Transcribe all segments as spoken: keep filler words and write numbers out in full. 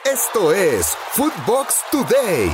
Esto es Footbox Today.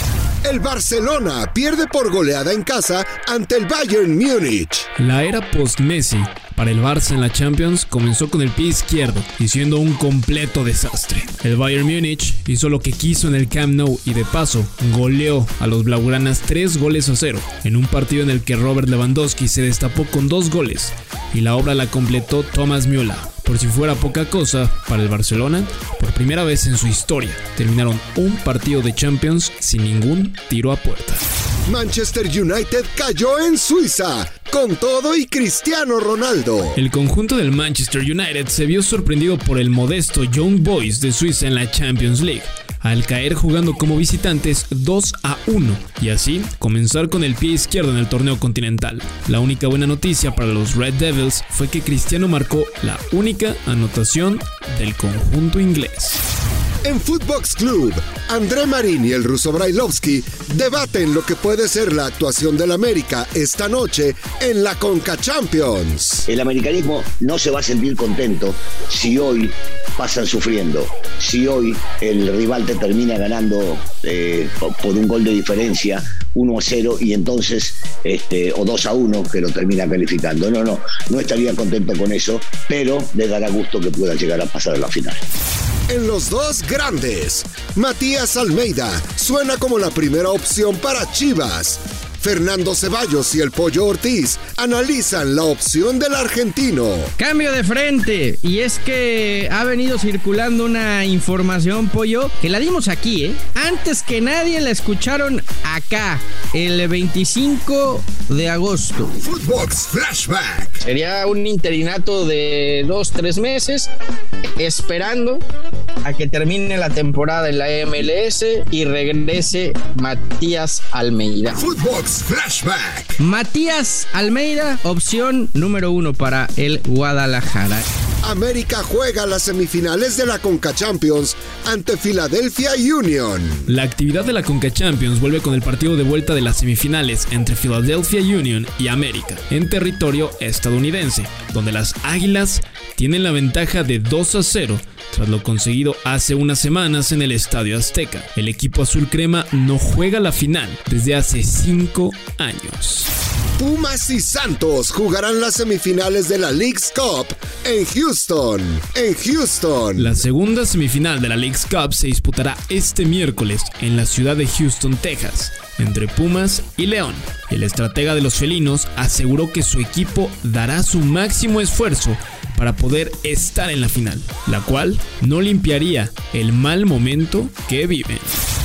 El Barcelona pierde por goleada en casa ante el Bayern Múnich. La era post-Messi para el Barça en la Champions comenzó con el pie izquierdo y siendo un completo desastre. El Bayern Múnich hizo lo que quiso en el Camp Nou y de paso goleó a los blaugranas tres goles a cero en un partido en el que Robert Lewandowski se destapó con dos goles y la obra la completó Thomas Müller. Por si fuera poca cosa, para el Barcelona, por primera vez en su historia, terminaron un partido de Champions sin ningún tiro a puerta. Manchester United cayó en Suiza, con todo y Cristiano Ronaldo. El conjunto del Manchester United se vio sorprendido por el modesto Young Boys de Suiza en la Champions League, al caer jugando como visitantes dos a uno y así comenzar con el pie izquierdo en el torneo continental. La única buena noticia para los Red Devils fue que Cristiano marcó la única anotación del conjunto inglés. En Footbox Club, André Marín y el ruso Brailovsky debaten lo que puede ser la actuación del América esta noche en la Conca Champions. El americanismo no se va a sentir contento si hoy pasan sufriendo, si hoy el rival te termina ganando eh, por un gol de diferencia, uno a cero, y entonces, este, o dos a uno, que lo termina calificando. No, no, no estaría contento con eso, pero le dará gusto que pueda llegar a pasar a la final. En los dos grandes, Matías Almeida suena como la primera opción para Chivas. Fernando Ceballos y el Pollo Ortiz analizan la opción del argentino. Cambio de frente, y es que ha venido circulando una información, Pollo, que la dimos aquí, ¿eh? Antes que nadie la escucharon acá, el veinticinco de agosto. Footbox Flashback. Sería un interinato de dos, tres meses, esperando a que termine la temporada en la M L S y regrese Matías Almeida. Footbox Flashback. Matías Almeida, opción número uno para el Guadalajara. América juega las semifinales de la Conca Champions ante Philadelphia Union. La actividad de la Conca Champions vuelve con el partido de vuelta de las semifinales entre Philadelphia Union y América en territorio estadounidense, donde las Águilas tienen la ventaja de dos a cero tras lo conseguido hace unas semanas en el Estadio Azteca. El equipo azul crema no juega la final desde hace cinco años. Pumas y Santos jugarán las semifinales de la Leagues Cup en Houston. En Houston. La segunda semifinal de la Leagues Cup se disputará este miércoles en la ciudad de Houston, Texas, entre Pumas y León. El estratega de los felinos aseguró que su equipo dará su máximo esfuerzo para poder estar en la final, la cual no limpiaría el mal momento que viven.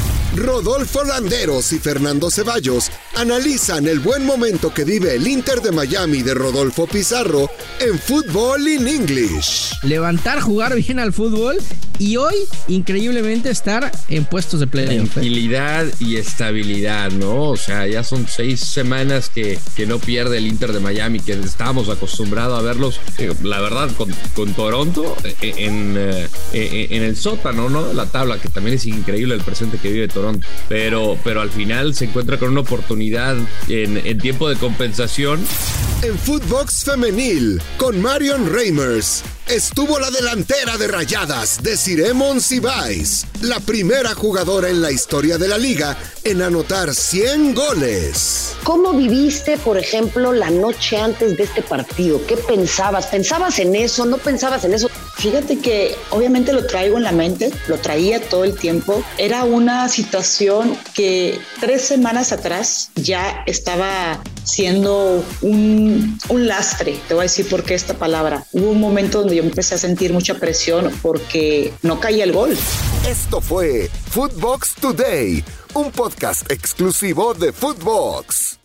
Rodolfo Landeros y Fernando Ceballos analizan el buen momento que vive el Inter de Miami de Rodolfo Pizarro en Football in English. Levantar, jugar bien al fútbol y hoy, increíblemente, estar en puestos de playoff. Tranquilidad y estabilidad, ¿no? O sea, ya son seis semanas que, que no pierde el Inter de Miami, que estábamos acostumbrados a verlos, eh, la verdad, con, con Toronto en, en, en el sótano, ¿no? La tabla, que también es increíble el presente que vive Toronto. Pero, pero al final se encuentra con una oportunidad en, en tiempo de compensación. En Footbox Femenil, con Marion Reimers, estuvo la delantera de Rayadas, Desiree Monsiváis, la primera jugadora en la historia de la liga en anotar cien goles. ¿Cómo viviste, por ejemplo, la noche antes de este partido? ¿Qué pensabas? ¿Pensabas en eso? ¿No pensabas en eso? Fíjate que obviamente lo traigo en la mente, lo traía todo el tiempo. Era una situación que tres semanas atrás ya estaba siendo un, un lastre. Te voy a decir por qué esta palabra. Hubo un momento donde yo empecé a sentir mucha presión porque no caía el gol. Esto fue Footbox Today, un podcast exclusivo de Footbox.